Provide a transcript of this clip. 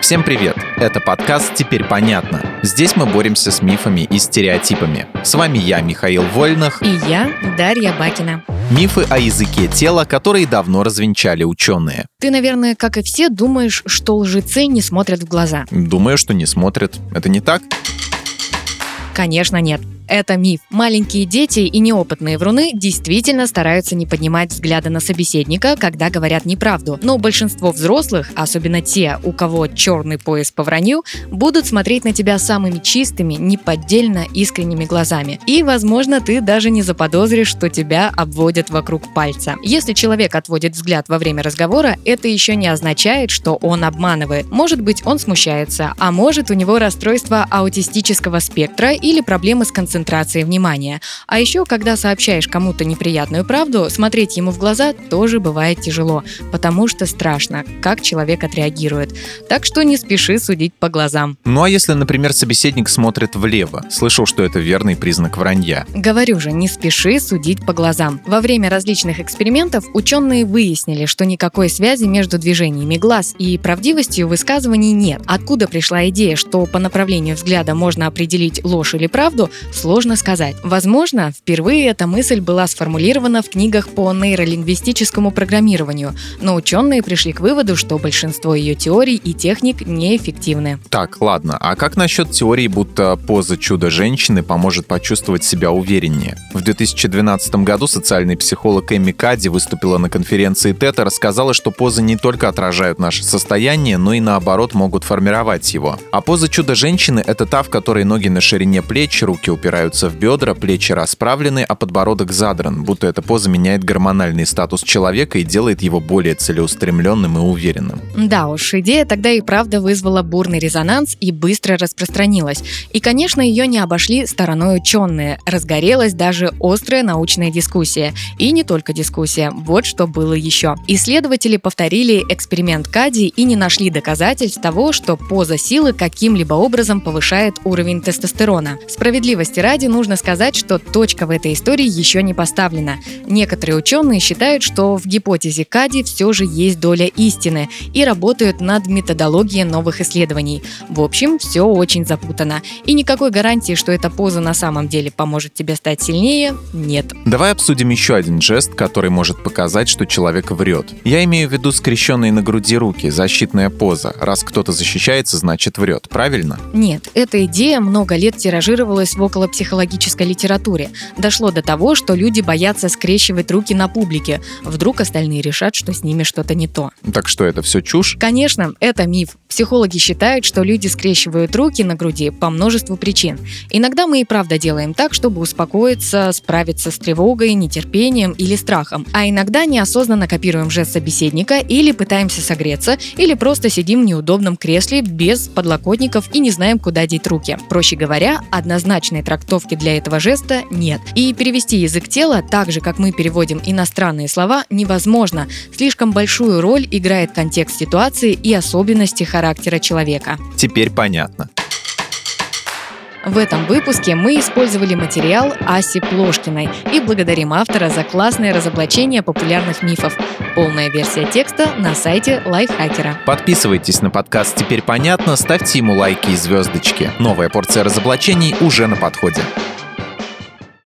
Всем привет! Это подкаст «Теперь понятно». Здесь мы боремся с мифами и стереотипами. С вами я, Михаил Вольных. И я, Дарья Бакина. Мифы о языке тела, которые давно развенчали ученые. Ты, наверное, как и все, думаешь, что лжецы не смотрят в глаза. Думаю, что не смотрят. Это не так? Конечно, нет. Это миф. Маленькие дети и неопытные вруны действительно стараются не поднимать взгляда на собеседника, когда говорят неправду. Но большинство взрослых, особенно те, у кого черный пояс по вранью, будут смотреть на тебя самыми чистыми, неподдельно искренними глазами. И, возможно, ты даже не заподозришь, что тебя обводят вокруг пальца. Если человек отводит взгляд во время разговора, это еще не означает, что он обманывает. Может быть, он смущается, а может, у него расстройство аутистического спектра или проблемы с концентрацией внимания. А еще, когда сообщаешь кому-то неприятную правду, смотреть ему в глаза тоже бывает тяжело, потому что страшно, как человек отреагирует. Так что не спеши судить по глазам. Ну а если, например, собеседник смотрит влево? Слышал, что это верный признак вранья. Говорю же, не спеши судить по глазам. Во время различных экспериментов ученые выяснили, что никакой связи между движениями глаз и правдивостью высказываний нет. Откуда пришла идея, что по направлению взгляда можно определить ложь или правду, сложно сказать. Возможно, впервые эта мысль была сформулирована в книгах по нейролингвистическому программированию, но ученые пришли к выводу, что большинство ее теорий и техник неэффективны. Так, ладно, а как насчет теории, будто поза чудо-женщины поможет почувствовать себя увереннее? В 2012 году социальный психолог Эми Кадди выступила на конференции TED и рассказала, что позы не только отражают наше состояние, но и наоборот могут формировать его. А поза чудо-женщины — это та, в которой ноги на ширине плеч, руки упираются в бедра, плечи расправлены, а подбородок задран, будто эта поза меняет гормональный статус человека и делает его более целеустремленным и уверенным. Да уж, идея тогда и правда вызвала бурный резонанс и быстро распространилась. И, конечно, ее не обошли стороной ученые. Разгорелась даже острая научная дискуссия. И не только дискуссия, вот что было еще. Исследователи повторили эксперимент Кадди и не нашли доказательств того, что поза силы каким-либо образом повышает уровень тестостерона. Справедливости ради нужно сказать, что точка в этой истории еще не поставлена. Некоторые ученые считают, что в гипотезе Кадди все же есть доля истины и работают над методологией новых исследований. В общем, все очень запутано. И никакой гарантии, что эта поза на самом деле поможет тебе стать сильнее, нет. Давай обсудим еще один жест, который может показать, что человек врет. Я имею в виду скрещенные на груди руки, защитная поза. Раз кто-то защищается, значит врет, правильно? Нет, эта идея много лет тиражировалась в околопсихологической литературе. Дошло до того, что люди боятся скрещивать руки на публике. Вдруг остальные решат, что с ними что-то не то. Так что это все чушь? Конечно, это миф. Психологи считают, что люди скрещивают руки на груди по множеству причин. Иногда мы и правда делаем так, чтобы успокоиться, справиться с тревогой, нетерпением или страхом. А иногда неосознанно копируем жест собеседника или пытаемся согреться, или просто сидим в неудобном кресле без подлокотников и не знаем, куда деть руки. Проще говоря, однозначной трактовки для этого жеста нет. И перевести язык тела так же, как мы переводим иностранные слова, невозможно. Слишком большую роль играет контекст ситуации и особенности характера человека. Теперь понятно. В этом выпуске мы использовали материал Аси Плошкиной и благодарим автора за классное разоблачение популярных мифов. Полная версия текста на сайте Лайфхакера. Подписывайтесь на подкаст «Теперь понятно», ставьте ему лайки и звездочки. Новая порция разоблачений уже на подходе.